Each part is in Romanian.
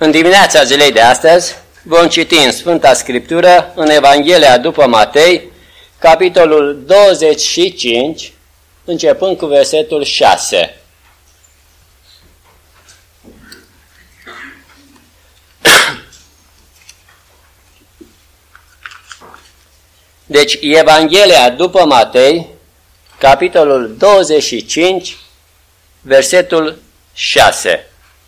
În dimineața zilei de astăzi vom citi în Sfânta Scriptură, în Evanghelia după Matei, capitolul 25, începând cu versetul 6. Deci, Evanghelia după Matei, capitolul 25, versetul 6.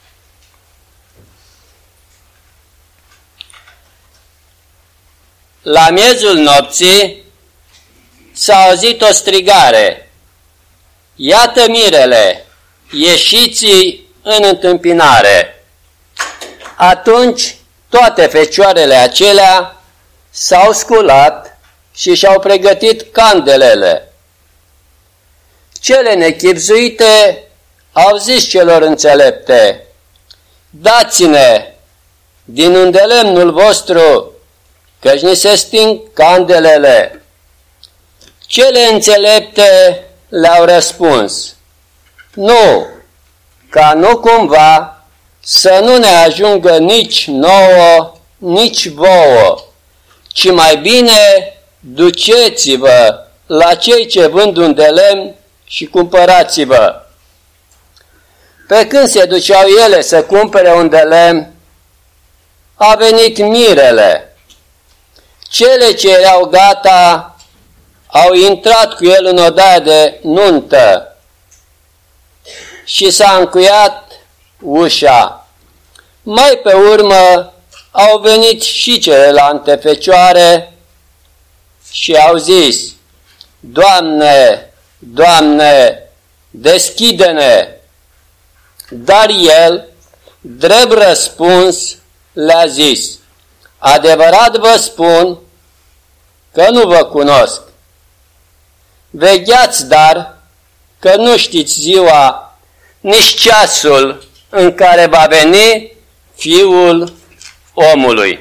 La miezul nopții s-a auzit o strigare: "Iată mirele, ieșiți în întâmpinare!" Atunci toate fecioarele acelea s-au sculat și și-au pregătit candelele. Cele nechibzuite au zis celor înțelepte: "Dați-ne din îndelemnul vostru, căci ni se sting candelele." Cele înțelepte le-au răspuns: "Nu, ca nu cumva să nu ne ajungă nici nouă, nici vouă, ci mai bine duceți-vă la cei ce vând un de lemn și cumpărați-vă." Pe când se duceau ele să cumpere un de lemn, a venit mirele. Cele ce erau gata au intrat cu el în odaia de nuntă și s-a încuiat ușa. Mai pe urmă au venit și celelalte fecioare și au zis: "Doamne, Doamne, deschide-ne!" Dar el, drept răspuns, le-a zis: "Adevărat vă spun că nu vă cunosc. Vegheați, dar, că nu știți ziua, nici ceasul în care va veni Fiul omului."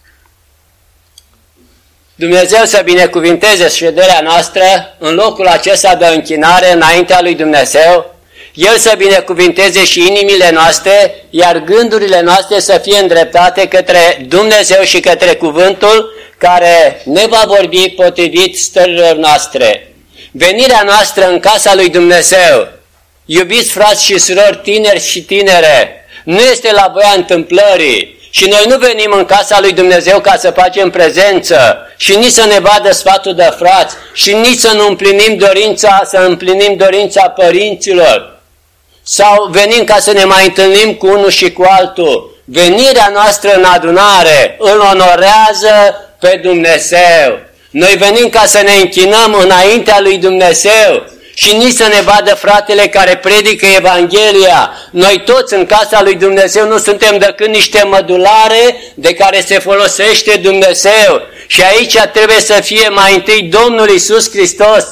Dumnezeu să binecuvinteze șederea noastră în locul acesta de închinare înaintea lui Dumnezeu. El să binecuvinteze și inimile noastre, iar gândurile noastre să fie îndreptate către Dumnezeu și către cuvântul care ne va vorbi potrivit stărilor noastre. Venirea noastră în casa lui Dumnezeu, iubiți frați și surori, tineri și tinere, nu este la voia întâmplării. Și noi nu venim în casa lui Dumnezeu ca să facem prezență și nici să ne vadă sfatul de frați și nici să nu împlinim dorința părinților. Sau venim ca să ne mai întâlnim cu unul și cu altul. Venirea noastră în adunare îl onorează pe Dumnezeu. Noi venim ca să ne închinăm înaintea lui Dumnezeu și nici să ne vadă fratele care predică Evanghelia. Noi toți în casa lui Dumnezeu nu suntem decât niște mădulare de care se folosește Dumnezeu. Și aici trebuie să fie mai întâi Domnul Iisus Hristos.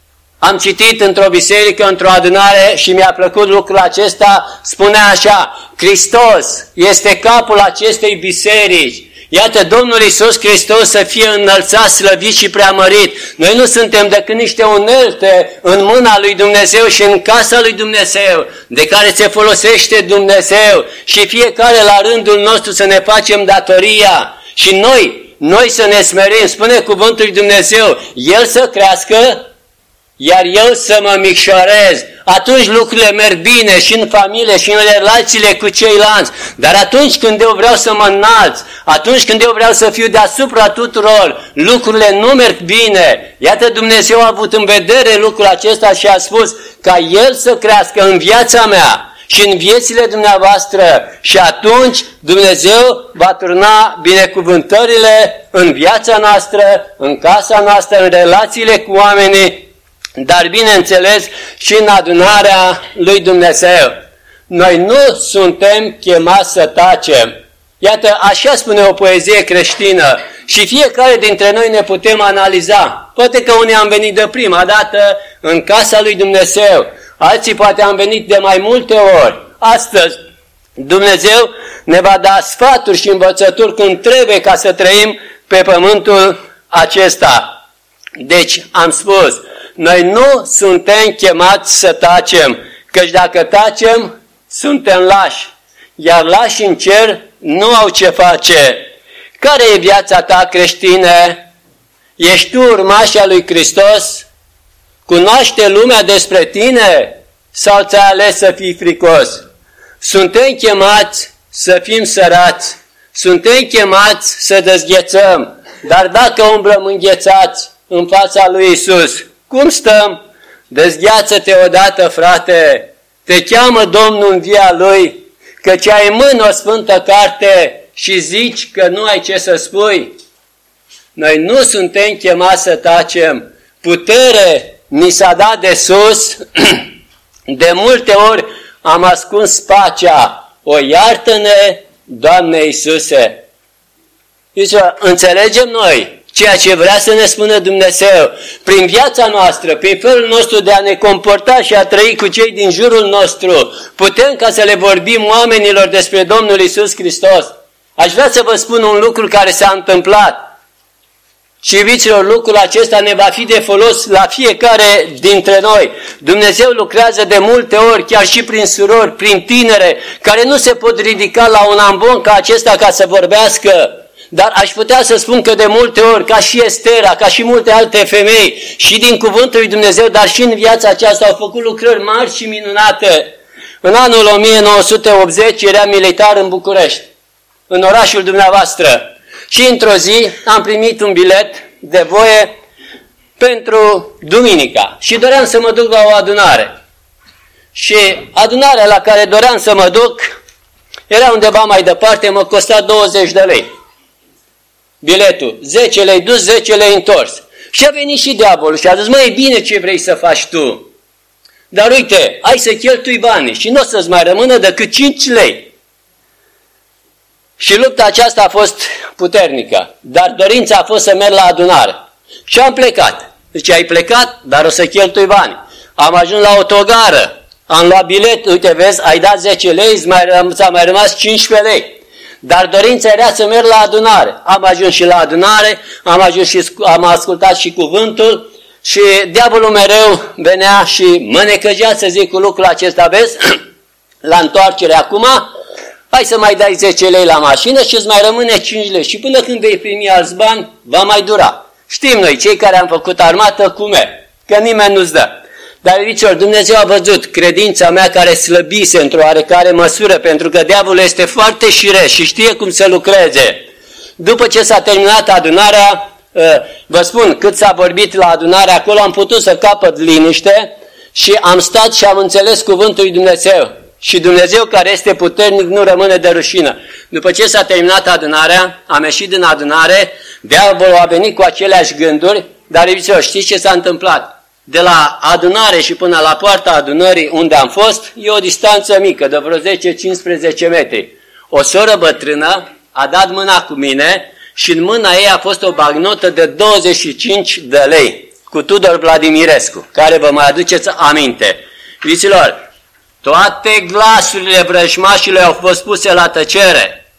Am citit într-o biserică, într-o adunare și mi-a plăcut lucrul acesta, spunea așa: Hristos este capul acestei biserici. Iată, Domnul Iisus Hristos să fie înălțat, slăvit și preamărit. Noi nu suntem decât niște unelte în mâna lui Dumnezeu și în casa lui Dumnezeu, de care se folosește Dumnezeu, și fiecare la rândul nostru să ne facem datoria și noi să ne smerim. Spune cuvântul lui Dumnezeu: El să crească, iar eu să mă micșorez. Atunci lucrurile merg bine și în familie și în relațiile cu ceilalți. Dar atunci când eu vreau să mă înalț, atunci când eu vreau să fiu deasupra tuturor, lucrurile nu merg bine. Iată, Dumnezeu a avut în vedere lucrul acesta și a spus ca El să crească în viața mea și în viețile dumneavoastră, și atunci Dumnezeu va turna binecuvântările în viața noastră, în casa noastră, în relațiile cu oamenii, dar bineînțeles și în adunarea lui Dumnezeu. Noi nu suntem chemați să tacem. Iată, așa spune o poezie creștină și fiecare dintre noi ne putem analiza. Poate că unii am venit de prima dată în casa lui Dumnezeu, alții poate am venit de mai multe ori. Astăzi Dumnezeu ne va da sfaturi și învățături când trebuie ca să trăim pe pământul acesta. Deci am spus, noi nu suntem chemați să tacem, căci dacă tacem, suntem lași, iar lași în cer nu au ce face. Care e viața ta creștină? Ești tu urmașa lui Hristos? Cunoaște lumea despre tine? Sau ți-ai ales să fii fricos? Suntem chemați să fim sărați, suntem chemați să dezghețăm, dar dacă umblăm înghețați în fața lui Isus, cum stăm? Dezgheață-te odată, frate, te cheamă Domnul în via Lui, căci ai în mână o sfântă carte și zici că nu ai ce să spui. Noi nu suntem chemați să tacem, putere ni s-a dat de sus, de multe ori am ascuns pacea, o iartă-ne, Doamne Iisuse. Zice, înțelegem noi ceea ce vrea să ne spună Dumnezeu prin viața noastră, prin felul nostru de a ne comporta și a trăi cu cei din jurul nostru. Putem ca să le vorbim oamenilor despre Domnul Iisus Hristos. Aș vrea să vă spun un lucru care s-a întâmplat. Și iubiților, lucrul acesta ne va fi de folos la fiecare dintre noi. Dumnezeu lucrează de multe ori, chiar și prin surori, prin tinere, care nu se pot ridica la un ambon ca acesta ca să vorbească. Dar aș putea să spun că de multe ori, ca și Estera, ca și multe alte femei, și din cuvântul lui Dumnezeu, dar și în viața aceasta au făcut lucrări mari și minunate. În anul 1980 eram militar în București, în orașul dumneavoastră. Și într-o zi am primit un bilet de voie pentru duminica și doream să mă duc la o adunare. Și adunarea la care doream să mă duc era undeva mai departe, mă costa 20 de lei. Biletul, 10 lei dus, 10 lei întors. Și a venit și diavolul și a zis, măi, e bine ce vrei să faci tu. Dar uite, hai să cheltui banii și nu o să-ți mai rămână decât 5 lei. Și lupta aceasta a fost puternică, dar dorința a fost să merg la adunare. Și am plecat. Zice, ai plecat, dar o să cheltui bani. Am ajuns la autogară, am luat bilet, uite, vezi, ai dat 10 lei, ți-a mai rămas 15 lei. Dar dorința era să merg la adunare. Am ajuns și la adunare, am ascultat și cuvântul și diavolul mereu venea și mă necăjea să zic cu lucrul acesta, vezi, la întoarcere acum, hai să mai dai 10 lei la mașină și îți mai rămâne 5 lei. Și până când vei primi alți bani, va mai dura. Știm noi, cei care am făcut armată, cum e? Că nimeni nu-ți dă. Dar, iubiților, Dumnezeu a văzut credința mea care slăbise într-o oarecare măsură, pentru că diavolul este foarte șireș și știe cum să lucreze. După ce s-a terminat adunarea, vă spun, cât s-a vorbit la adunare, acolo am putut să capăt liniște și am stat și am înțeles cuvântul lui Dumnezeu. Și Dumnezeu care este puternic nu rămâne de rușină. După ce s-a terminat adunarea, am ieșit din adunare, diavolul a venit cu aceleași gânduri, dar iubiților, știți ce s-a întâmplat? De la adunare și până la poarta adunării unde am fost, e o distanță mică, de vreo 10-15 metri. O soră bătrână a dat mâna cu mine și în mâna ei a fost o bagnotă de 25 de lei, cu Tudor Vladimirescu, care vă mai aduceți aminte. Iubiților, toate glasurile vrăjmașilor au fost puse la tăcere.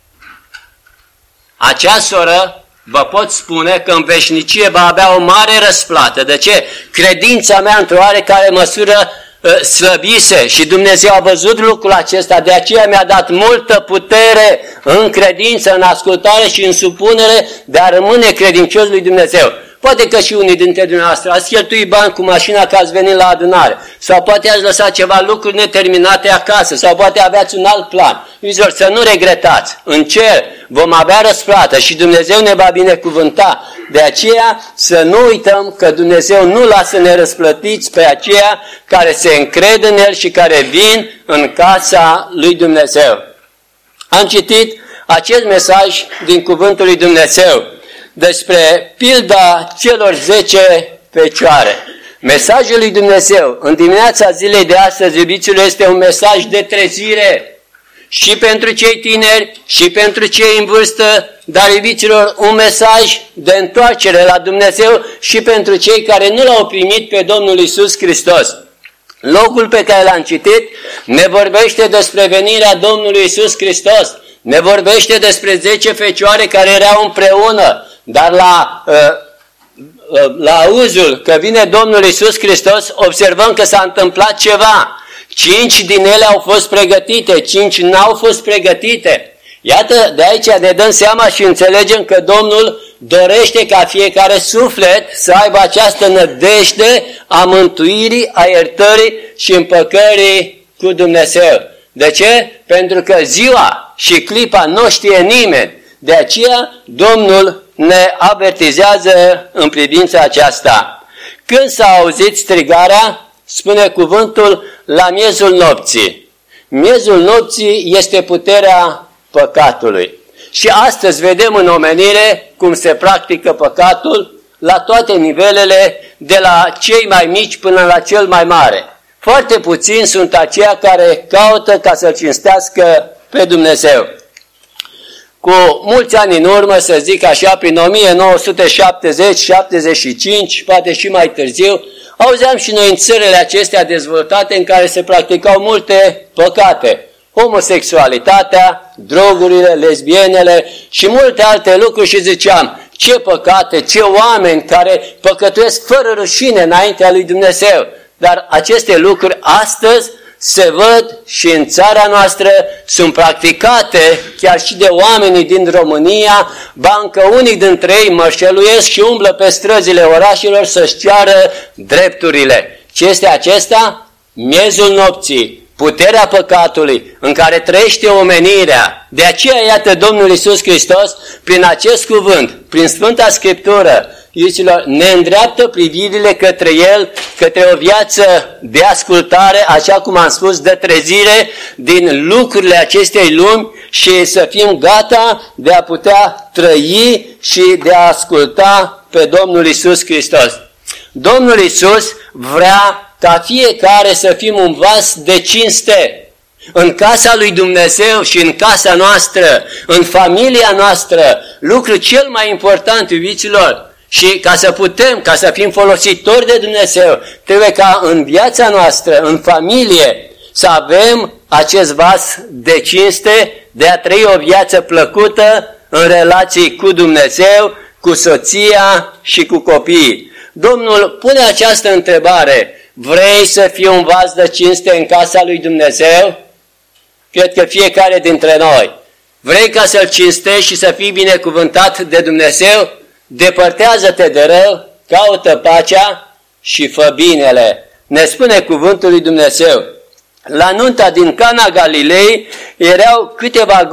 Acea soră, vă pot spune că în veșnicie va avea o mare răsplată. De ce? Credința mea într-o oarecare măsură slăbise și Dumnezeu a văzut lucrul acesta, de aceea mi-a dat multă putere în credință, în ascultare și în supunere de a rămâne credincios lui Dumnezeu. Poate că și unii dintre dumneavoastră ați cheltuit bani cu mașina că ați venit la adunare, sau poate ați lăsat ceva lucruri neterminate acasă, sau poate aveați un alt plan. Iubiților, să nu regretați. În cer vom avea răsplată și Dumnezeu ne va binecuvânta. De aceea să nu uităm că Dumnezeu nu lasă nerăsplătiți pe aceia care se încred în El și care vin în casa lui Dumnezeu. Am citit acest mesaj din cuvântul lui Dumnezeu despre pilda celor 10 fecioare. Mesajul lui Dumnezeu în dimineața zilei de astăzi, iubiților, este un mesaj de trezire și pentru cei tineri și pentru cei în vârstă, dar, iubiților, un mesaj de întoarcere la Dumnezeu și pentru cei care nu l-au primit pe Domnul Iisus Hristos. Locul pe care l-am citit ne vorbește despre venirea Domnului Iisus Hristos, ne vorbește despre 10 fecioare care erau împreună, dar la auzul că vine Domnul Iisus Hristos, observăm că s-a întâmplat ceva. 5 din ele au fost pregătite, 5 n-au fost pregătite. Iată, de aici ne dăm seama și înțelegem că Domnul dorește ca fiecare suflet să aibă această nădejde a mântuirii, a iertării și împăcării cu Dumnezeu. De ce? Pentru că ziua și clipa nu știe nimeni. De aceea Domnul ne avertizează în privința aceasta. Când s-a auzit strigarea, spune cuvântul, la miezul nopții. Miezul nopții este puterea păcatului. Și astăzi vedem în omenire cum se practică păcatul la toate nivelele, de la cei mai mici până la cel mai mare. Foarte puțini sunt aceia care caută ca să cinstească pe Dumnezeu. Cu mulți ani în urmă, să zic așa, prin 1970-75, poate și mai târziu, auzeam și noi în țările acestea dezvoltate în care se practicau multe păcate. Homosexualitatea, drogurile, lesbienele și multe alte lucruri și ziceam, ce păcate, ce oameni care păcătuiesc fără rușine înaintea lui Dumnezeu. Dar aceste lucruri astăzi se văd și în țara noastră, sunt practicate chiar și de oamenii din România, ba încă unii dintre ei mărșăluiesc și umblă pe străzile orașelor să-și ceară drepturile. Ce este acesta? Miezul nopții, puterea păcatului în care trăiește omenirea. De aceea, iată, Domnul Iisus Hristos, prin acest cuvânt, prin Sfânta Scriptură, iubiților, ne îndreaptă privirile către El, către o viață de ascultare, așa cum am spus, de trezire din lucrurile acestei lumi și să fim gata de a putea trăi și de a asculta pe Domnul Iisus Hristos. Domnul Iisus vrea ca fiecare să fim un vas de cinste în casa lui Dumnezeu și în casa noastră, în familia noastră, lucru cel mai important, iubiților. Și ca să putem, ca să fim folositori de Dumnezeu, trebuie ca în viața noastră, în familie, să avem acest vas de cinste, de a trăi o viață plăcută în relații cu Dumnezeu, cu soția și cu copiii. Domnul pune această întrebare: vrei să fii un vas de cinste în casa lui Dumnezeu? Cred că fiecare dintre noi. Vrei ca să-L cinstești și să fii binecuvântat de Dumnezeu? Depărtează-te de rău, caută pacea și fă binele. Ne spune cuvântul lui Dumnezeu. La nunta din Cana Galilei erau câteva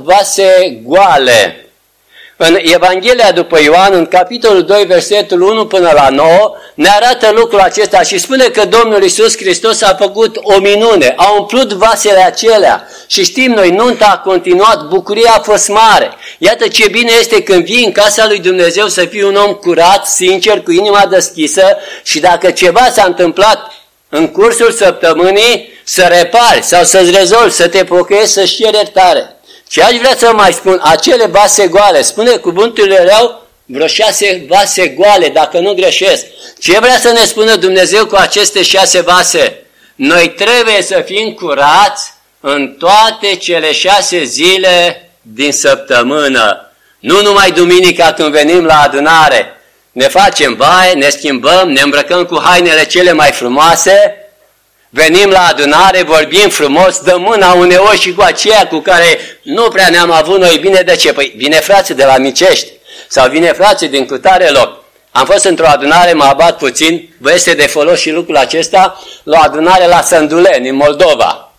vase goale. În Evanghelia după Ioan, în capitolul 2, versetul 1 până la 9, ne arată lucrul acesta și spune că Domnul Iisus Hristos a făcut o minune, a umplut vasele acelea și știm noi, nunta a continuat, bucuria a fost mare. Iată ce bine este când vii în casa lui Dumnezeu să fii un om curat, sincer, cu inima deschisă și dacă ceva s-a întâmplat în cursul săptămânii, să repari sau să-ți rezolvi, să te pocăiești, să-și ceri iertare. Și aș vrea să mai spun, acele vase goale, spune cuvântul, erau vreo 6 vase goale, dacă nu greșesc. Ce vrea să ne spună Dumnezeu cu aceste 6 vase? Noi trebuie să fim curați în toate cele 6 zile din săptămână. Nu numai duminica când venim la adunare. Ne facem baie, ne schimbăm, ne îmbrăcăm cu hainele cele mai frumoase, venim la adunare, vorbim frumos, dăm mâna uneori și cu aceea cu care nu prea ne-am avut noi bine. De ce? Păi vine frații de la Micești sau vine frații din cutare loc. Am fost într-o adunare, mă abat puțin, vă este de folos și lucrul acesta, la o adunare la Sânduleni, în Moldova.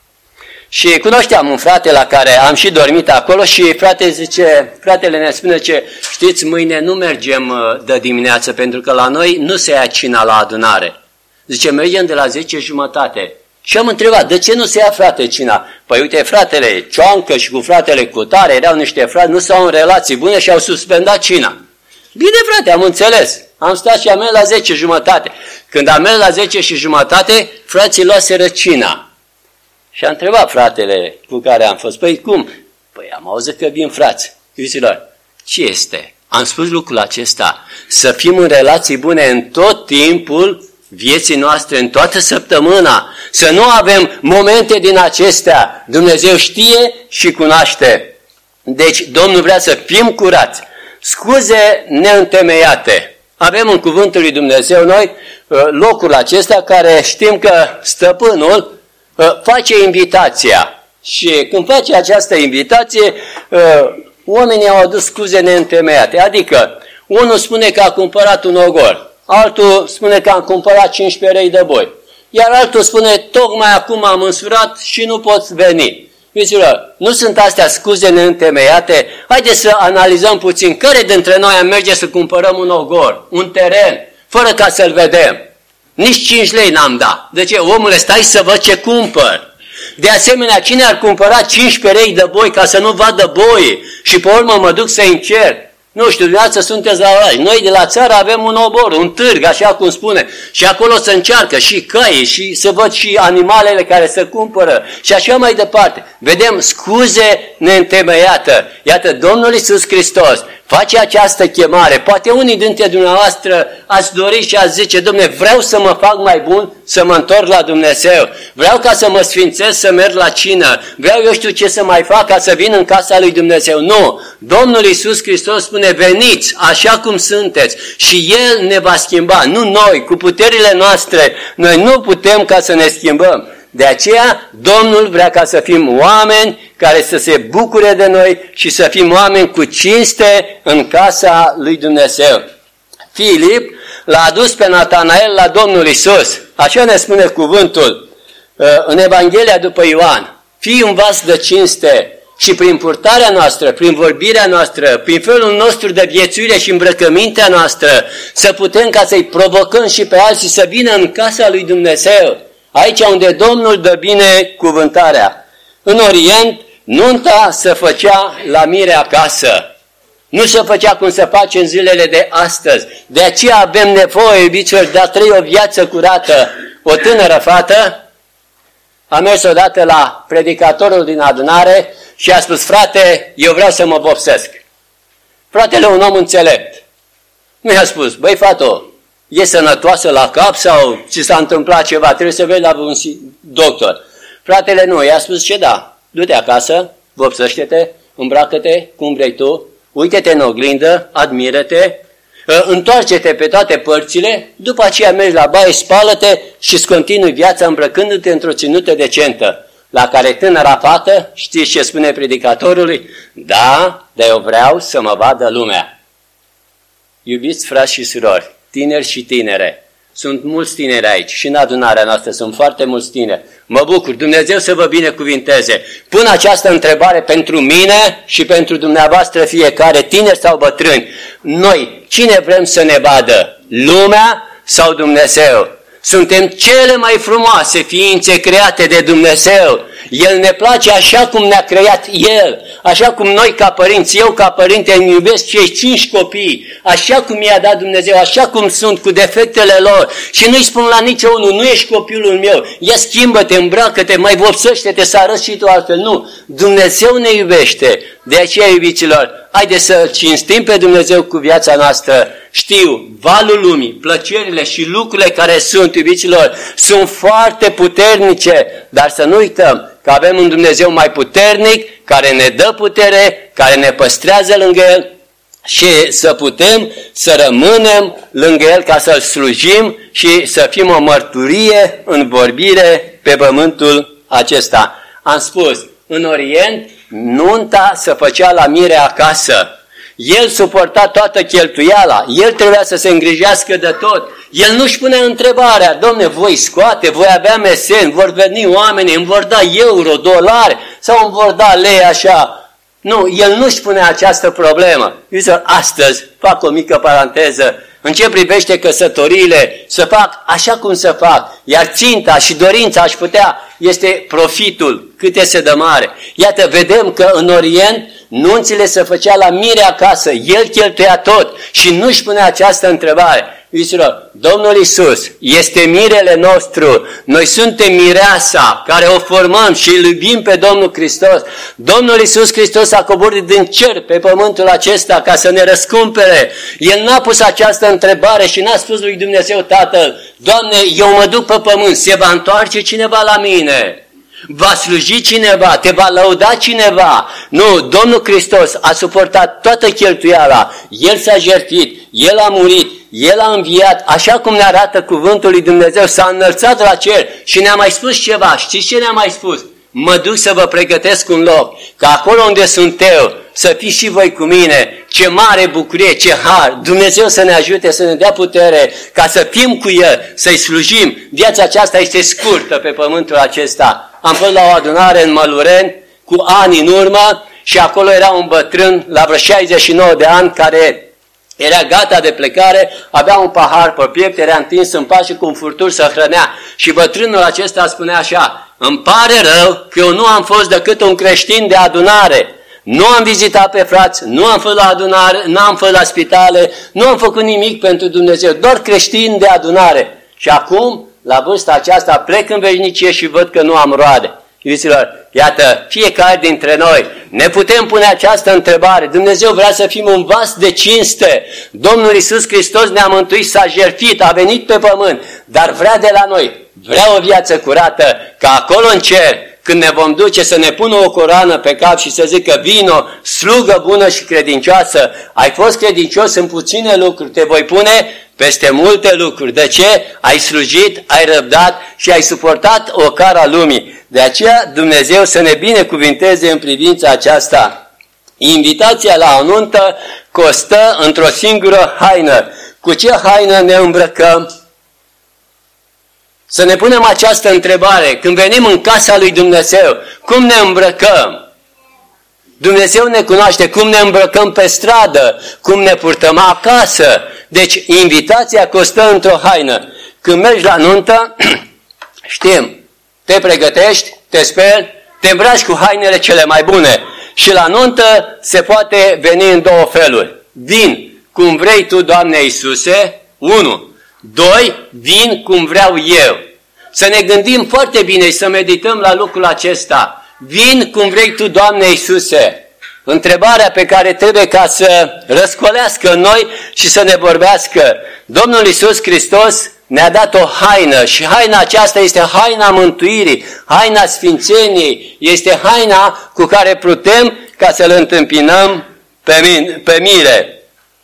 Și cunoșteam un frate la care am și dormit acolo și fratele ne spune ce, știți, mâine nu mergem de dimineață pentru că la noi nu se ia cina la adunare. Zice, mergem de la 10:30. Și am întrebat, de ce nu se ia, frate, cina? Păi uite, fratele Cioancă și cu fratele Cutare erau niște frați, nu s-au în relații bune și au suspendat cina. Bine, frate, am înțeles. Am stat și am mers la 10:30. Când am mers la 10:30, frații luaseră cina. Și am întrebat fratele cu care am fost, păi cum? Păi am auzit că vin frați. Iubiților, ce este? Am spus lucrul acesta, să fim în relații bune în tot timpul vieții noastre, în toată săptămâna, să nu avem momente din acestea. Dumnezeu știe și cunoaște. Deci Domnul vrea să fim curați. Scuze neîntemeiate. Avem în cuvântul lui Dumnezeu noi locul acesta care știm că stăpânul face invitația. Și când face această invitație, oamenii au adus scuze neîntemeiate. Adică, unul spune că a cumpărat un ogor, altul spune că a cumpărat 15 rei de boi, iar altul spune, tocmai acum am însurat și nu pot veni. Iubiților, nu sunt astea scuze neîntemeiate? Haideți să analizăm puțin care dintre noi am merge să cumpărăm un ogor, un teren, fără ca să-l vedem. Nici 5 lei n-am dat. De ce? Omule, stai să văd ce cumpăr. De asemenea, cine ar cumpăra 15 rei de boi ca să nu vadă boi și pe urmă mă duc să încerc? Nu știu, dumneavoastră sunteți la oraș. Noi de la țară avem un obor, un târg, așa cum spune. Și acolo se încearcă și cai și să văd și animalele care se cumpără și așa mai departe. Vedem scuze neîntemeiate. Iată, Domnul Iisus Hristos face această chemare. Poate unii dintre dumneavoastră ați dori și ați zice, Dom'le, vreau să mă fac mai bun, să mă întorc la Dumnezeu. Vreau ca să mă sfințesc, să merg la cină. Vreau eu știu ce să mai fac ca să vin în casa lui Dumnezeu. Nu! Domnul Iisus Hristos spune, veniți așa cum sunteți și El ne va schimba. Nu noi, cu puterile noastre. Noi nu putem ca să ne schimbăm. De aceea, Domnul vrea ca să fim oameni care să se bucure de noi și să fim oameni cu cinste în casa lui Dumnezeu. Filip l-a adus pe Natanael la Domnul Iisus. Așa ne spune cuvântul în Evanghelia după Ioan. Fii un vas de cinste și prin purtarea noastră, prin vorbirea noastră, prin felul nostru de viețuire și îmbrăcămintea noastră, să putem ca să-i provocăm și pe alții să vină în casa lui Dumnezeu. Aici unde Domnul dă binecuvântarea. În Orient, nunta se făcea la mire acasă. Nu se făcea cum se face în zilele de astăzi. De aceea avem nevoie, iubiților, de a trăi o viață curată. O tânără fată a mers odată la predicatorul din adunare și a spus, frate, eu vreau să mă vopsesc. Fratele, un om înțelept, nu i-a spus, băi, fată, e sănătoasă la cap sau ți s-a întâmplat ceva, trebuie să vezi la un doctor. Fratele nu, i-a spus, ce da, du-te acasă, vopsește-te, îmbracă-te cum vrei tu, uite-te în oglindă, admiră-te, întoarce-te pe toate părțile, după aceea mergi la baie, spală-te și îți continui viața îmbrăcându-te într-o ținută decentă. La care tânăra fată, știți ce spune predicatorului? Da, dar eu vreau să mă vadă lumea. Iubiți frați și surori, tineri și tinere, sunt mulți tineri aici și în adunarea noastră sunt foarte mulți tineri. Mă bucur, Dumnezeu să vă binecuvinteze. Pun această întrebare pentru mine și pentru dumneavoastră fiecare, tineri sau bătrâni. Noi, cine vrem să ne vadă? Lumea sau Dumnezeu? Suntem cele mai frumoase ființe create de Dumnezeu. El ne place așa cum ne-a creat El, așa cum noi ca părinți, eu ca părinte îmi iubesc cei 5 copii, așa cum i-a dat Dumnezeu, așa cum sunt cu defectele lor și nu-i spun la niciunul, nu ești copilul meu, ia schimbă-te, îmbracă-te, mai vopsește-te să arăți și tu altfel. Nu, Dumnezeu ne iubește. De aceea, iubiților, haideți să cinstim pe Dumnezeu cu viața noastră. Știu, valul lumii, plăcerile și lucrurile care sunt, iubiților, sunt foarte puternice, dar să nu uităm că avem un Dumnezeu mai puternic, care ne dă putere, care ne păstrează lângă El și să putem să rămânem lângă El ca să-L slujim și să fim o mărturie în vorbire pe pământul acesta. Am spus, în Orient, nunta se făcea la mire acasă. El suporta toată cheltuiala, el trebuia să se îngrijească de tot. El nu-și punea întrebarea, Domne, voi scoate, voi avea meseni, vor veni oamenii, îmi vor da euro, dolari sau îmi vor da lei așa. Nu, el nu-și punea această problemă. Astăzi, fac o mică paranteză, în ce privește căsătoriile, să fac așa cum să fac, iar ținta și dorința aș putea, este profitul, cât este de mare. Iată, vedem că în Orient nunțile se făcea la mire acasă, el cheltuia tot și nu-și punea această întrebare. Iubiților, Domnul Iisus este mirele nostru, noi suntem mireasa care o formăm și îl iubim pe Domnul Hristos. Domnul Iisus Hristos a coborât din cer pe pământul acesta ca să ne răscumpere. El n-a pus această întrebare și n-a spus lui Dumnezeu Tatăl, Doamne, eu mă duc pe pământ, se va întoarce cineva la mine? Va sluji cineva, te va lăuda cineva. Nu, Domnul Hristos a suportat toată cheltuiala, El s-a jertfit, El a murit, El a înviat, așa cum ne arată cuvântul lui Dumnezeu, s-a înălțat la cer și ne-a mai spus ceva. Știți ce ne-a mai spus? mă duc să vă pregătesc un loc, că acolo unde sunt eu, să fiți și voi cu mine. Ce mare bucurie, ce har! Dumnezeu să ne ajute, să ne dea putere, ca să fim cu El, să-i slujim. Viața aceasta este scurtă pe pământul acesta. Am fost la o adunare în Mălureni cu ani în urmă și acolo era un bătrân la vreo 69 de ani care era gata de plecare, avea un pahar pe piept, era întins în pat și cu un furtur să hrănea. Și bătrânul acesta spunea așa: îmi pare rău că eu nu am fost decât un creștin de adunare. Nu am vizitat pe frați, nu am fost la adunare, nu am fost la spitale, nu am făcut nimic pentru Dumnezeu, doar creștin de adunare. Și acum, la vârsta aceasta, plec în veșnicie și văd că nu am roade. Iubiților, iată, fiecare dintre noi ne putem pune această întrebare. Dumnezeu vrea să fim un vas de cinste. Domnul Iisus Hristos ne-a mântuit, s-a jertfit, a venit pe pământ, dar vrea de la noi, vrea o viață curată, ca acolo în cer, când ne vom duce să ne pună o coroană pe cap și să zică: vino, slugă bună și credincioasă, ai fost credincios în puține lucruri, te voi pune peste multe lucruri. De ce? Ai slujit, ai răbdat și ai suportat ocara lumii. De aceea Dumnezeu să ne binecuvinteze în privința aceasta. Invitația la o nuntă costă într-o singură haină. Cu ce haină ne îmbrăcăm? Să ne punem această întrebare. Când venim în casa lui Dumnezeu, cum ne îmbrăcăm? Dumnezeu ne cunoaște cum ne îmbrăcăm pe stradă, cum ne purtăm acasă. Deci invitația costă într-o haină. Când mergi la nuntă, știm, te pregătești, te speli, te îmbraci cu hainele cele mai bune. Și la nuntă se poate veni în două feluri. Vin cum vrei tu, Doamne Iisuse, 1. 2. Vin cum vreau eu. Să ne gândim foarte bine și să medităm la lucrul acesta. Vin cum vrei tu, Doamne Iisuse. Întrebarea pe care trebuie ca să răscolească în noi și să ne vorbească. Domnul Iisus Hristos ne-a dat o haină și haina aceasta este haina mântuirii, haina sfințeniei, este haina cu care putem ca să-L întâmpinăm pe mire.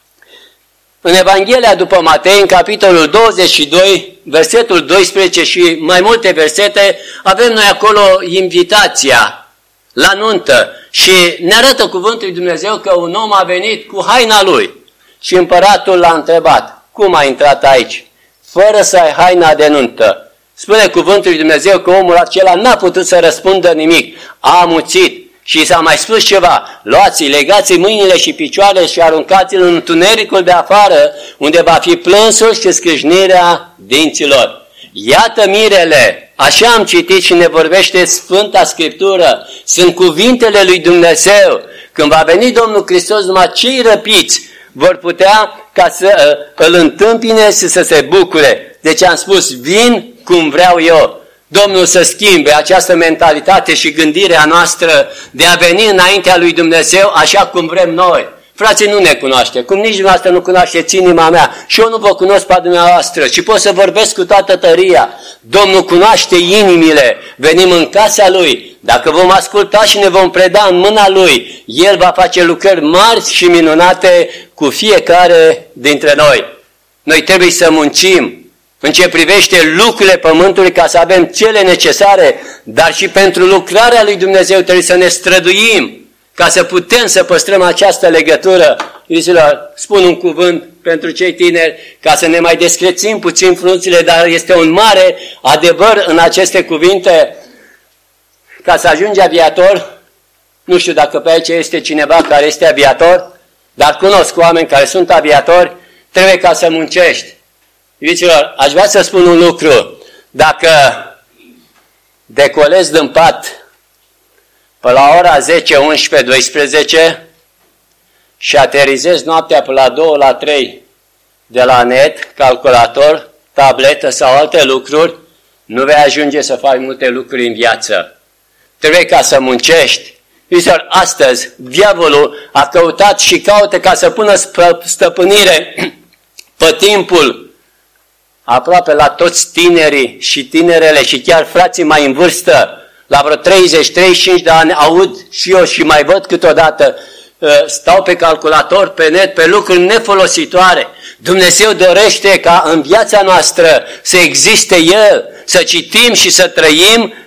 În Evanghelia după Matei, în capitolul 22, versetul 12 și mai multe versete, avem noi acolo invitația la nuntă și ne arătă cuvântul lui Dumnezeu că un om a venit cu haina lui și împăratul l-a întrebat: cum a intrat aici fără să ai haina de nuntă? Spune cuvântul lui Dumnezeu că omul acela n-a putut să răspundă nimic, a amuțit. Și s-a mai spus ceva: luați-i, legați-i mâinile și picioarele și aruncați-l în întunericul de afară, unde va fi plânsul și scrâșnirea dinților. Iată mirele, așa am citit și ne vorbește Sfânta Scriptură, sunt cuvintele lui Dumnezeu. Când va veni Domnul Hristos, numai cei răpiți vor putea ca să îl întâmpine și să se bucure. Deci am spus: vin cum vreau eu. Domnul să schimbe această mentalitate și gândirea noastră de a veni înaintea lui Dumnezeu așa cum vrem noi. Frații, nu ne cunoaște, cum nici dumneavoastră nu cunoașteți inima mea și eu nu vă cunosc pe dumneavoastră, ci pot să vorbesc cu toată tăria. Domnul cunoaște inimile, venim în casa Lui. Dacă vom asculta și ne vom preda în mâna Lui, El va face lucrări mari și minunate cu fiecare dintre noi. Noi trebuie să muncim în ce privește lucrurile pământului ca să avem cele necesare, dar și pentru lucrarea lui Dumnezeu trebuie să ne străduim ca să putem să păstrăm această legătură. Iubiților, spun un cuvânt pentru cei tineri ca să ne mai descrețim puțin frunțile, dar este un mare adevăr în aceste cuvinte. Ca să ajungi aviator, nu știu dacă pe aici este cineva care este aviator, dar cunosc oameni care sunt aviatori, trebuie ca să muncești. Iubiților, aș vrea să spun un lucru. Dacă decolezi din pat pe la ora 10, 11, 12 și aterizezi noaptea pe la 2, la 3 de la net, calculator, tabletă sau alte lucruri, nu vei ajunge să faci multe lucruri în viață. Trebuie ca să muncești. Iubiților, astăzi diavolul a căutat și caută ca să pună stăpânire pe timpul aproape la toți tinerii și tinerele și chiar frații mai în vârstă, la vreo 30-35 de ani, aud și eu și mai văd câteodată, stau pe calculator, pe net, pe lucruri nefolositoare. Dumnezeu dorește ca în viața noastră să existe El, să citim și să trăim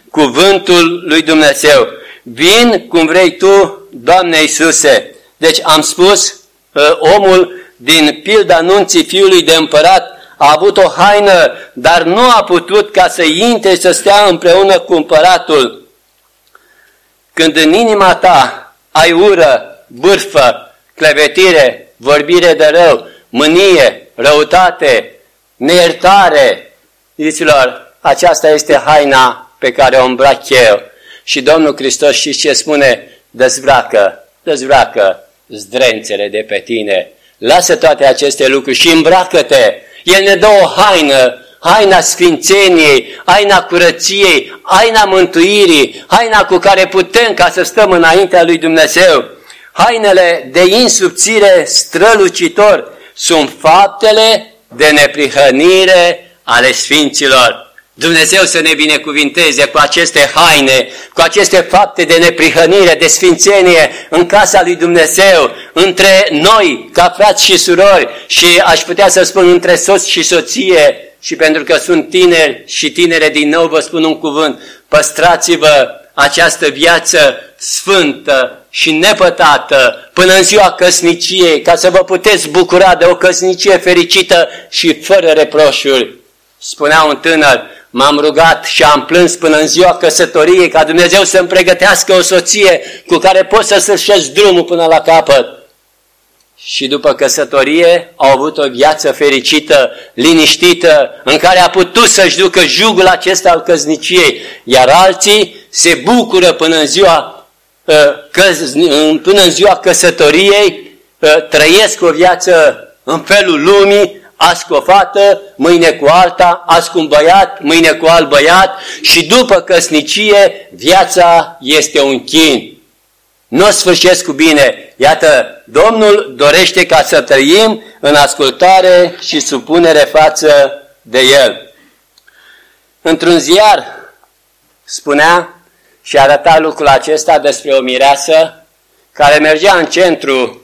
cuvântul lui Dumnezeu. Vin cum vrei Tu, Doamne Iisuse. Deci am spus, omul din pilda nunții fiului de împărat a avut o haină, dar nu a putut ca să intre să stea împreună cu împăratul. Când în inima ta ai ură, bârfă, clevetire, vorbire de rău, mânie, răutate, neiertare, iubiților, aceasta este haina pe care o îmbrac eu. Și Domnul Hristos, știți ce spune? Dezbracă zdrențele de pe tine. Lasă toate aceste lucruri și îmbracă-te. El ne dă o haină, haina sfințeniei, haina curăției, haina mântuirii, haina cu care putem ca să stăm înaintea lui Dumnezeu. Hainele de insubțire strălucitor sunt faptele de neprihănire ale sfinților. Dumnezeu să ne binecuvinteze cu aceste haine, cu aceste fapte de neprihănire, de sfințenie în casa lui Dumnezeu, între noi, ca frați și surori, și aș putea să spun între soț și soție, și pentru că sunt tineri și tinere din nou vă spun un cuvânt, păstrați-vă această viață sfântă și nepătată până în ziua căsniciei, ca să vă puteți bucura de o căsnicie fericită și fără reproșuri. Spunea un tânăr, m-am rugat și am plâns până în ziua căsătoriei ca Dumnezeu să-mi pregătească o soție cu care pot să sfârșesc drumul până la capăt. Și după căsătorie au avut o viață fericită, liniștită, în care a putut să-și ducă jugul acesta al căsniciei, iar alții se bucură până în ziua căsătoriei, trăiesc o viață în felul lumii, azi cu o fată, mâine cu alta, azi cu un băiat, mâine cu alt băiat și după căsnicie viața este un chin. Nu o sfârșesc cu bine. Iată, Domnul dorește ca să trăim în ascultare și supunere față de El. Într-un ziar spunea și arăta lucrul acesta despre o mireasă care mergea în centru,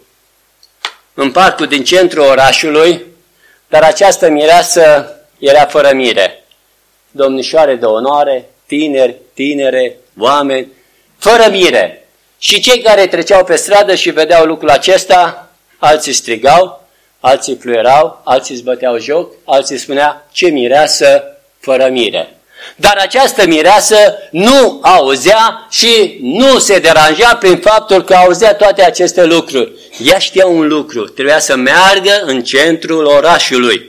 în parcul din centrul orașului, dar această mireasă era fără mire. Domnișoare de onoare, tineri, tinere, oameni, fără mire. Și cei care treceau pe stradă și vedeau lucrul acesta, alții strigau, alții fluierau, alții îți băteau joc, alții spunea, ce mireasă fără mire. Dar această mireasă nu auzea și nu se deranja prin faptul că auzea toate aceste lucruri. Ea știa un lucru, trebuia să meargă în centrul orașului.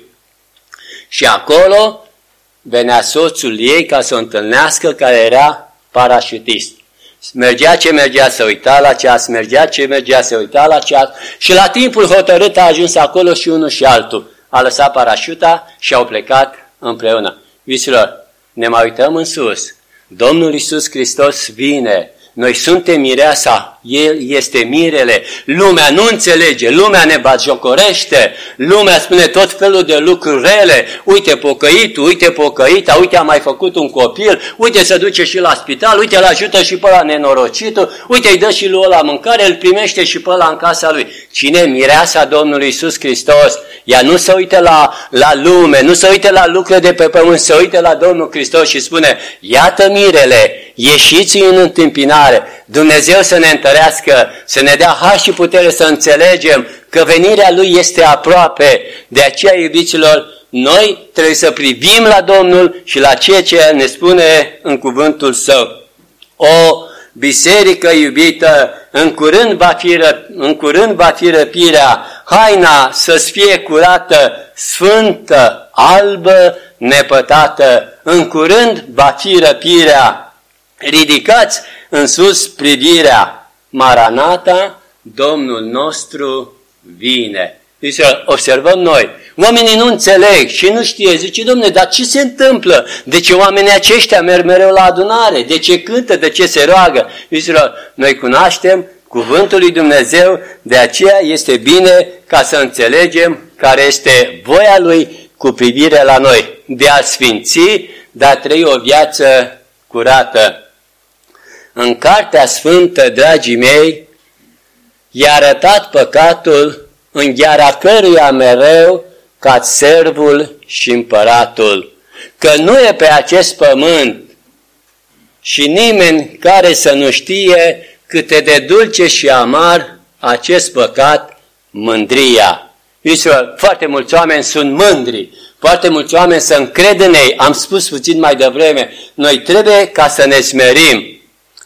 Și acolo venea soțul ei ca să o întâlnească, care era parașutist. Mergea ce mergea, se uita la ceas, mergea ce mergea, se uita la ceas și la timpul hotărât a ajuns acolo și unul și altul. A lăsat parașuta și au plecat împreună. Viților, ne mai uităm în sus. Domnul Iisus Hristos vine. Noi suntem mireasa, El este mirele. Lumea nu înțelege, lumea ne batjocorește, lumea spune tot felul de lucruri rele. Uite pocăitul, uite pocăita, uite a mai făcut un copil, uite se duce și la spital, uite îl ajută și pe ăla nenorocitul, uite îi dă și lui ăla mâncare, îl primește și pe ăla în casa lui. Cine? Mireasa Domnului Iisus Hristos. Ea nu se uită la lume, nu se uită la lucruri de pe pământ, se uită la Domnul Hristos și spune, iată mirele, ieșiți în întâmpinare. Dumnezeu să ne întărească, să ne dea har și putere să înțelegem că venirea Lui este aproape. De aceea, iubiților, noi trebuie să privim la Domnul și la ceea ce ne spune în cuvântul Său. O biserică iubită, în curând va fi răpirea, haina să-ți fie curată, sfântă, albă, nepătată. În curând va fi răpirea. Ridicați în sus privirea, Maranata, Domnul nostru vine. Deci observăm noi, oamenii nu înțeleg și nu știe, zice, Dom'le, dar ce se întâmplă? De ce oamenii aceștia merg mereu la adunare? De ce cântă? De ce se roagă? Deci noi cunoaștem cuvântul lui Dumnezeu, de aceea este bine ca să înțelegem care este voia Lui cu privire la noi, de a sfinți, de a trăi o viață curată. În Cartea Sfântă, dragii mei, i-a arătat păcatul în gheara căruia mereu ca servul și împăratul, că nu e pe acest pământ și nimeni care să nu știe câte de dulce și amar acest păcat, mândria. Iisus, foarte mulți oameni sunt mândri, foarte mulți oameni se încred în ei. Am spus puțin mai devreme, noi trebuie ca să ne smerim.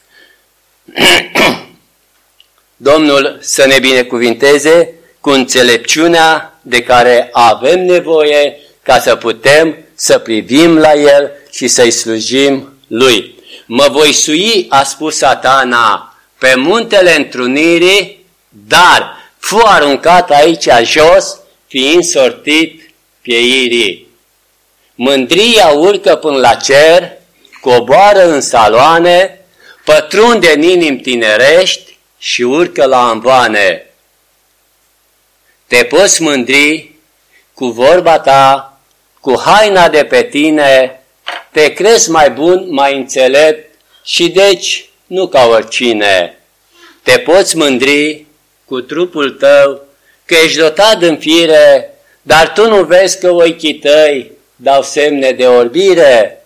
Domnul să ne binecuvinteze cu înțelepciunea de care avem nevoie ca să putem să privim la El și să-i slujim Lui. Mă voi sui, a spus Satana, pe muntele întrunirii, dar fu aruncat aici jos, fiind sortit pieirii. Mândria urcă până la cer, coboară în saloane, pătrunde în inimi tinerești și urcă la amvoane. Te poți mândri cu vorba ta, cu haina de pe tine, te crezi mai bun, mai înțelept și deci nu ca oricine. Te poți mândri cu trupul tău, că ești dotat în fire, dar tu nu vezi că ochii tăi dau semne de orbire.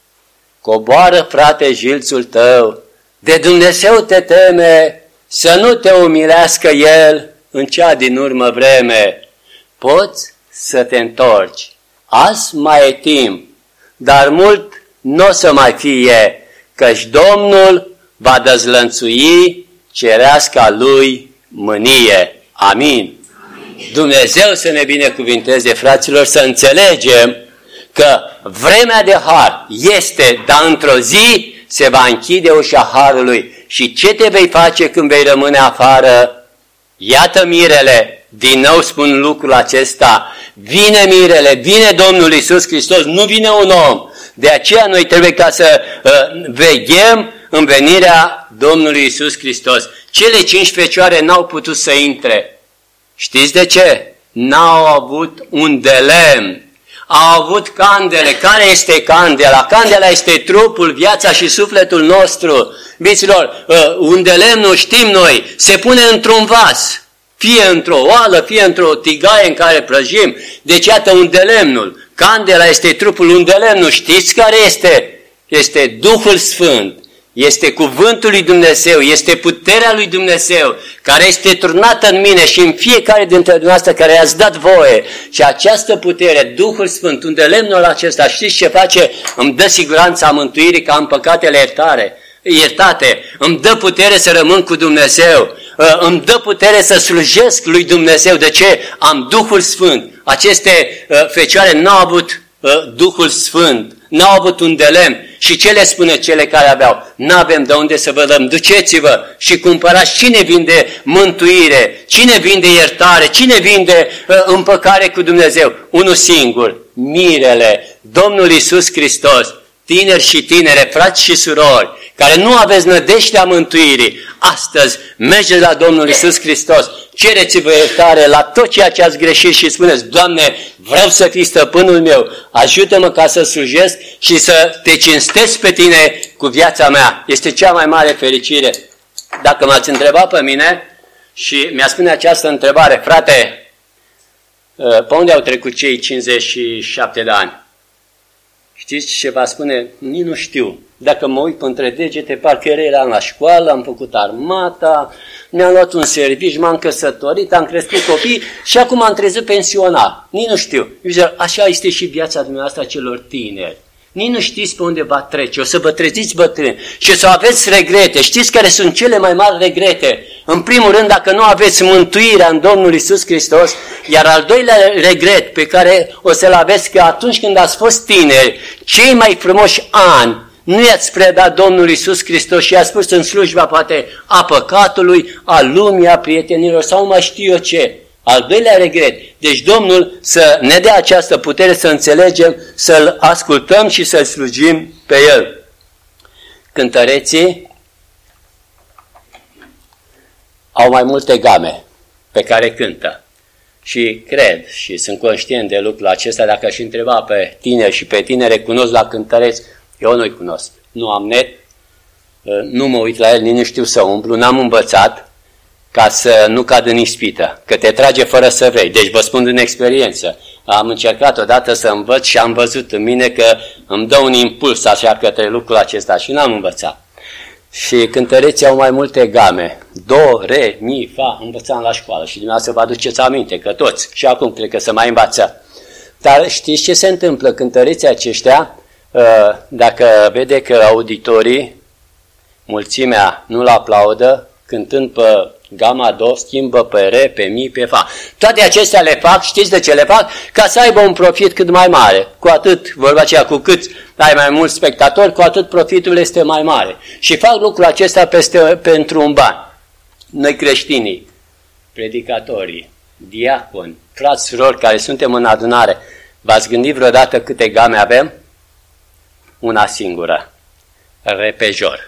Coboară, frate, jilțul tău, de Dumnezeu te teme, să nu te umilească El în cea din urmă vreme. Poți să te întorci, azi mai e timp, dar mult n-o să mai fie, căci Domnul va dezlănțui cereasca Lui mânie. Amin. Dumnezeu să ne binecuvinteze, fraților, să înțelegem că vremea de har este, dar într-o zi se va închide ușa harului. Și ce te vei face când vei rămâne afară? Iată mirele, din nou spun lucrul acesta, vine mirele, vine Domnul Iisus Hristos, nu vine un om. De aceea noi trebuie ca să veghem în venirea Domnului Iisus Hristos. Cele 5 fecioare n-au putut să intre. Știți de ce? N-au avut un de lemn. Au avut candele. Care este candela? Candela este trupul, viața și sufletul nostru. Iubiților, un de lemn, nu știm noi, se pune într-un vas, fie într-o oală, fie într-o tigaie în care prăjim. Deci iată un de lemnul. Candela este trupul, un de lemn. Știți care este? Este Duhul Sfânt. Este cuvântul lui Dumnezeu, este puterea lui Dumnezeu, care este turnată în mine și în fiecare dintre dumneavoastră care i-ați dat voie. Și această putere, Duhul Sfânt, unde lemnul acesta, știți ce face? Îmi dă siguranța mântuirii, că am păcatele iertate, îmi dă putere să rămân cu Dumnezeu, îmi dă putere să slujesc lui Dumnezeu. De ce? Am Duhul Sfânt. Aceste fecioare n-au avut Duhul Sfânt, n-au avut un de lemn. Și ce le spune cele care aveau? N-avem de unde să vă dăm, duceți-vă și cumpărați. Cine vinde mântuire? Cine vinde iertare? Cine vinde împăcare cu Dumnezeu? Unul singur, mirele, Domnul Iisus Hristos. Tineri și tinere, frați și surori, care nu aveți nădejdea mântuirii, astăzi mergeți la Domnul Iisus Hristos, cereți-vă iertare la tot ceea ce ați greșit și spuneți: Doamne, vreau să fii stăpânul meu, ajută-mă ca să slujesc și să te cinstesc pe tine cu viața mea. Este cea mai mare fericire. Dacă m-ați întrebat pe mine și mi-a spune această întrebare: frate, pe unde au trecut cei 57 de ani? Știți ce va spune? Nici nu știu. Dacă mă uit între degete, parcă eram la școală, am făcut armata, mi-am luat un serviciu, m-am căsătorit, am crescut copii și acum am trezit pensionar. Nici nu știu. Așa este și viața dumneavoastră celor tineri. Nici nu știți pe unde va trece, o să vă treziți bătrâni și o să aveți regrete. Știți care sunt cele mai mari regrete? În primul rând, dacă nu aveți mântuirea în Domnul Iisus Hristos, iar al doilea regret pe care o să-l aveți, că atunci când ați fost tineri, cei mai frumoși ani, nu i-ați predat Domnul Iisus Hristos și i-ați pus în slujba poate a păcatului, a lumii, a prietenilor sau nu mai știu eu ce. Al doilea regret. Deci Domnul să ne dea această putere să înțelegem, să-L ascultăm și să-L slujim pe El. Cântăreții au mai multe game pe care cântă. Și cred și sunt conștient de lucrul acesta. Dacă aș întreba pe tineri și pe tinere, cunosc la cântăreți, eu nu-i cunosc. Nu am net, nu mă uit la el, nici nu știu să umblu, n-am învățat ca să nu cad în ispită, că te trage fără să vrei. Deci vă spun din experiență, am încercat odată să învăț și am văzut în mine că îmi dă un impuls așa către lucrul acesta și n-am învățat. Și cântăreții au mai multe game. Do, re, mi, fa, învățam la școală și dumneavoastră vă aduceți aminte că toți, și acum cred că se mai învață. Dar știți ce se întâmplă? Cântăreții aceștia, dacă vede că auditorii, mulțimea nu-l aplaudă, cântând pe gama do, schimbă pe re, pe mi, pe fa. Toate acestea le fac, știți de ce le fac? Ca să aibă un profit cât mai mare. Cu atât, vorba aceea, cu cât ai mai mulți spectatori, cu atât profitul este mai mare. Și fac lucrul acesta pentru un ban. Noi creștinii, predicatorii, diaconi, frați, surori care suntem în adunare, v-ați gândit vreodată câte game avem? Una singură. Repejor.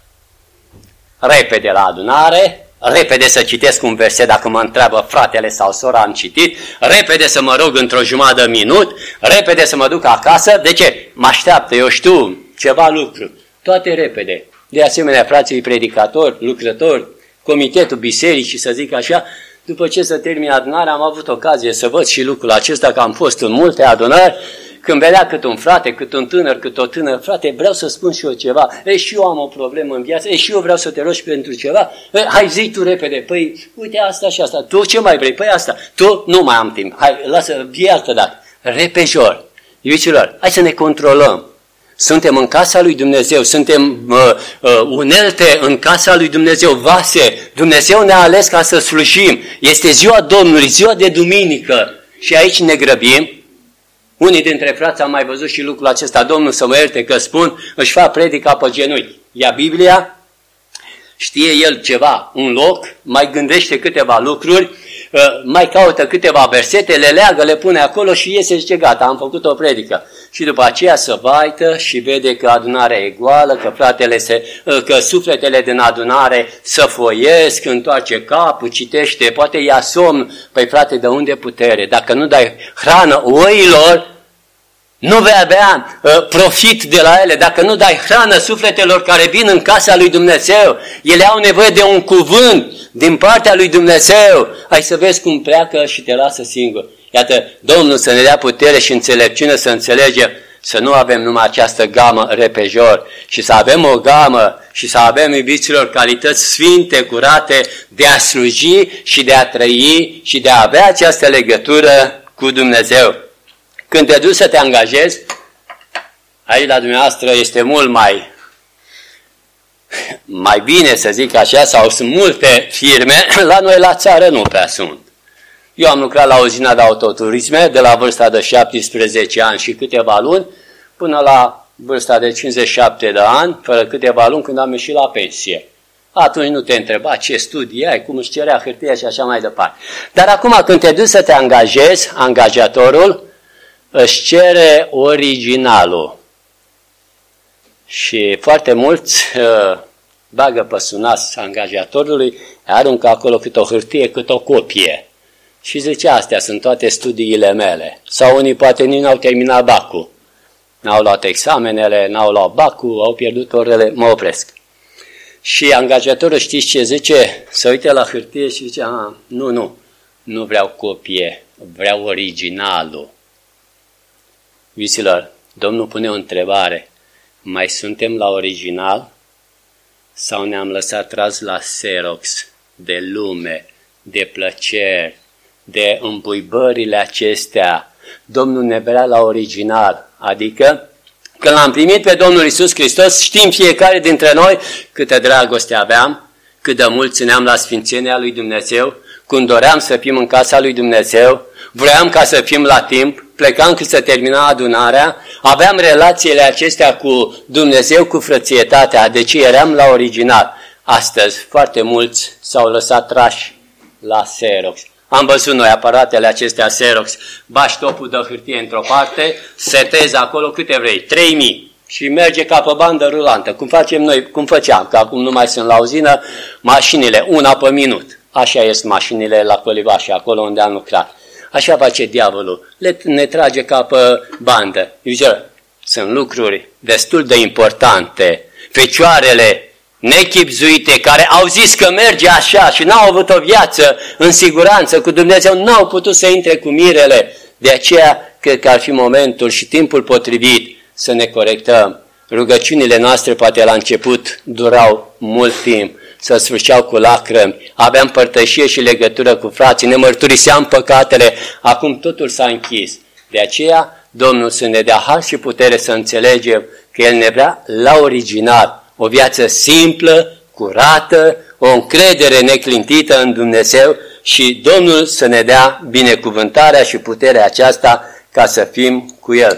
Repede la adunare, repede să citesc un verset dacă mă întreabă fratele sau sora, am citit, repede să mă rog într-o jumătate de minut, repede să mă duc acasă. De ce? Mă așteaptă, eu știu, ceva lucru. Toate repede. De asemenea, frații predicatori, lucrători, comitetul bisericii, să zic așa, după ce se termină adunarea, am avut ocazie să văd și lucrul acesta, că am fost în multe adunări. Când vedea cât un frate, cât un tânăr, cât o tânără, frate, vreau să spun și eu ceva, și eu am o problemă în viață, și eu vreau să te rogi pentru ceva, hai zi tu repede, păi uite asta și asta, tu ce mai vrei, păi asta, tu nu mai am timp, hai, lasă, vie altă dată, repejor. Iubiților, hai să ne controlăm. Suntem în casa lui Dumnezeu, suntem unelte în casa lui Dumnezeu, vase. Dumnezeu ne-a ales ca să slujim. Este ziua Domnului, ziua de duminică și aici ne grăbim. Unii dintre frați am mai văzut și lucrul acesta, Domnul să mă ierte că spun, își fac predica pe genunchi. Ia Biblia, știe el ceva, un loc, mai gândește câteva lucruri, mai caută câteva versete, le leagă, le pune acolo și iese și zice, gata, am făcut o predică. Și după aceea se vaită și vede că adunarea e goală, că sufletele din adunare se foiesc, întoarce capul, citește, poate ia somn. Păi frate, de unde putere? Dacă nu dai hrană oilor, nu vei avea profit de la ele. Dacă nu dai hrană sufletelor care vin în casa lui Dumnezeu, ele au nevoie de un cuvânt din partea lui Dumnezeu. Hai să vezi cum pleacă și te lasă singur. Iată, Domnul să ne dea putere și înțelepciune să înțelegem, să nu avem numai această gamă repejor, și să avem o gamă și să avem, iubiților, calități sfinte, curate, de a sluji și de a trăi și de a avea această legătură cu Dumnezeu. Când te duci să te angajezi, aici la dumneavoastră este mult mai bine, să zic așa, sau sunt multe firme, la noi la țară nu prea sunt. Eu am lucrat la uzina de autoturisme de la vârsta de 17 ani și câteva luni până la vârsta de 57 de ani, fără câteva luni când am ieșit la pensie. Atunci nu te întreba ce studii ai, cum își cerea hârtia și așa mai departe. Dar acum când te duci să te angajezi, angajatorul își cere originalul. Și foarte mulți bagă pe sunas angajatorului, aruncă acolo cât o hârtie, cât o copie. Și zice, astea sunt toate studiile mele. Sau unii poate nici n-au terminat bacul. N-au luat examenele, n-au luat bacul, au pierdut orele, mă opresc. Și angajatorul știți ce zice? Se uite la hârtie și zice, nu vreau copie, vreau originalul. Iubiților, Domnul pune o întrebare. Mai suntem la original sau ne-am lăsat tras la Xerox de lume, de plăceri, de îmbuibările acestea? Domnul ne vrea la original, adică când l-am primit pe Domnul Iisus Hristos, știm fiecare dintre noi câtă dragoste aveam, cât de mult țineam la sfințenia lui Dumnezeu, când doream să fim în casa lui Dumnezeu, vroiam ca să fim la timp, plecam când se termina adunarea, aveam relațiile acestea cu Dumnezeu, cu frățietatea, deci eram la original. Astăzi foarte mulți s-au lăsat trași la Xerox. Am văzut noi aparatele acestea Xerox, bași topul de hârtie într-o parte, setezi acolo câte vrei, 3000 și merge ca pe bandă rulantă, cum facem noi, cum făceam, că acum nu mai sunt la uzină, mașinile, una pe minut. Așa ies mașinile la Colivaș, acolo unde am lucrat. Așa face diavolul, ne trage ca pe bandă. Sunt lucruri destul de importante. Fecioarele nechipzuite, care au zis că merge așa și n-au avut o viață în siguranță cu Dumnezeu, n-au putut să intre cu mirele De aceea, cred că ar fi momentul și timpul potrivit să ne corectăm. Rugăciunile noastre, poate la început, durau mult timp, să sfârșeau cu lacrimi, aveam părtășie și legătură cu frații, ne mărturiseam păcatele, acum totul s-a închis. De aceea, Domnul să ne dea har și putere să înțelegem că El ne vrea la original, o viață simplă, curată, o încredere neclintită în Dumnezeu și Domnul să ne dea binecuvântarea și puterea aceasta ca să fim cu El.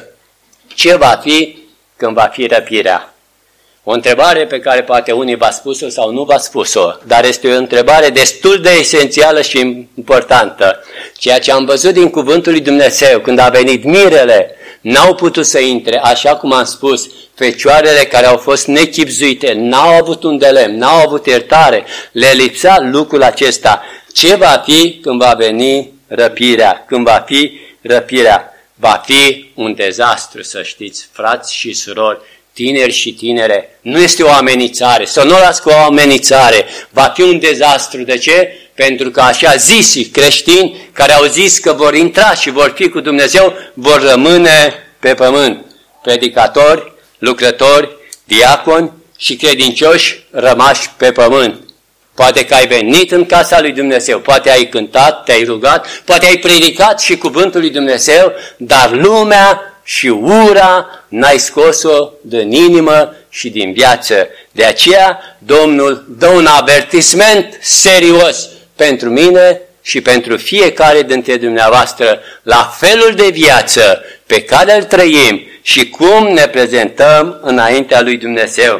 Ce va fi când va fi răpirea? O întrebare pe care poate unii v-a spus-o sau nu v-a spus-o, dar este o întrebare destul de esențială și importantă. Ceea ce am văzut din cuvântul lui Dumnezeu, când a venit mirele, n-au putut să intre, așa cum am spus, fecioarele care au fost nechibzuite, n-au avut un de lemn, n-au avut iertare, le lipsea lucrul acesta. Ce va fi când va veni răpirea? Când va fi răpirea? Va fi un dezastru, să știți, frați și surori, tineri și tinere. Nu este o amenințare, să nu o las cu o amenințare. Va fi un dezastru. De ce? Pentru că așa zisii creștini care au zis că vor intra și vor fi cu Dumnezeu, vor rămâne pe pământ. Predicatori, lucrători, diaconi și credincioși rămași pe pământ. Poate că ai venit în casa lui Dumnezeu, poate ai cântat, te-ai rugat, poate ai predicat și cuvântul lui Dumnezeu, dar lumea și ura n-ai scos-o din inimă și din viață. De aceea Domnul dă un avertisment serios pentru mine și pentru fiecare dintre dumneavoastră la felul de viață pe care îl trăim și cum ne prezentăm înaintea lui Dumnezeu.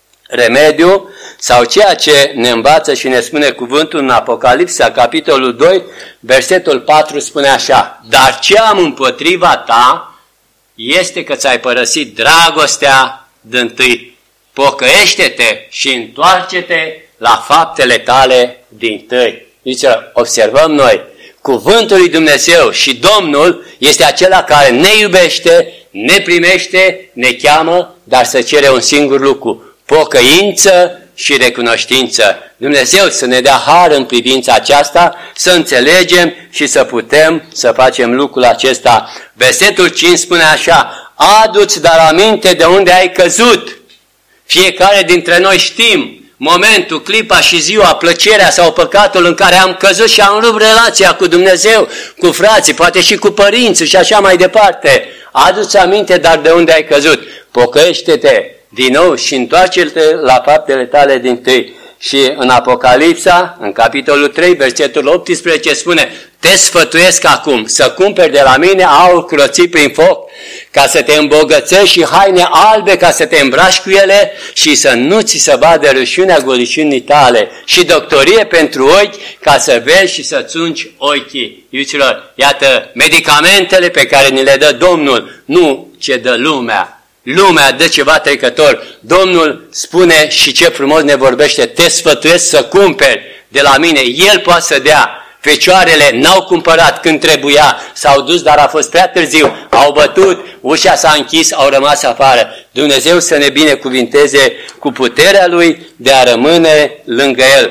Remediu sau ceea ce ne învață și ne spune cuvântul în Apocalipsa, capitolul 2, versetul 4 spune așa: dar ce am împotriva ta este că ți-ai părăsit dragostea dintâi. Pocăiește-te și întoarce-te la faptele tale dintâi. Zice, observăm noi, cuvântul lui Dumnezeu și Domnul este acela care ne iubește, ne primește, ne cheamă, dar să cere un singur lucru: pocăință și recunoștință. Dumnezeu să ne dea har în privința aceasta, să înțelegem și să putem să facem lucrul acesta. Versetul 5 spune așa: adu-ți dar aminte de unde ai căzut. Fiecare dintre noi știm momentul, clipa și ziua, plăcerea sau păcatul în care am căzut și am rupt relația cu Dumnezeu, cu frații, poate și cu părinții și așa mai departe. Adu-ți aminte dar de unde ai căzut. Pocăiește-te din nou și întoarce-te la faptele tale dintâi. Și în Apocalipsa, în capitolul 3, versetul 18 spune: te sfătuiesc acum să cumperi de la mine aur curățit prin foc, ca să te îmbogățești și haine albe ca să te îmbraci cu ele și să nu ți se vadă rușinea golișinii tale și doctorie pentru ochi ca să vezi și să-ți ungi ochii. Iuților, iată medicamentele pe care ni le dă Domnul, nu ce dă lumea. Lumea dă ceva trecător. Domnul spune și ce frumos ne vorbește: te sfătuiesc să cumperi de la mine. El poate să dea. Fecioarele n-au cumpărat când trebuia, s-au dus, dar a fost prea târziu, au bătut, ușa s-a închis, au rămas afară. Dumnezeu să ne binecuvinteze cu puterea Lui de a rămâne lângă El.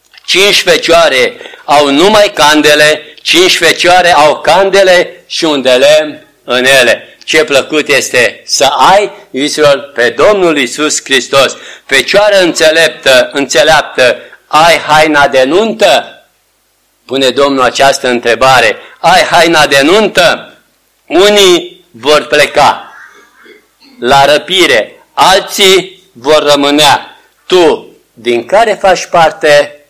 5 fecioare au numai candele, 5 fecioare au candele și un de lemn în ele. Ce plăcut este să ai, iubiților, pe Domnul Iisus Hristos. Fecioară înțeleaptă, ai haina de nuntă? Pune Domnul această întrebare. Ai haina de nuntă? Unii vor pleca la răpire, alții vor rămânea. Tu, din care faci parte?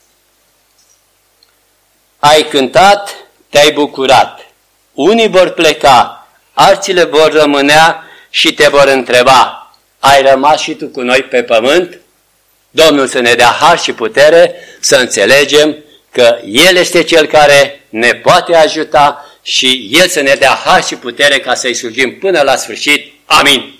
Ai cântat, te-ai bucurat. Unii vor pleca, alții vor rămânea și te vor întreba: ai rămas și tu cu noi pe pământ? Domnul să ne dea har și putere să înțelegem că El este Cel care ne poate ajuta și El să ne dea har și putere ca să-i slujim până la sfârșit. Amin.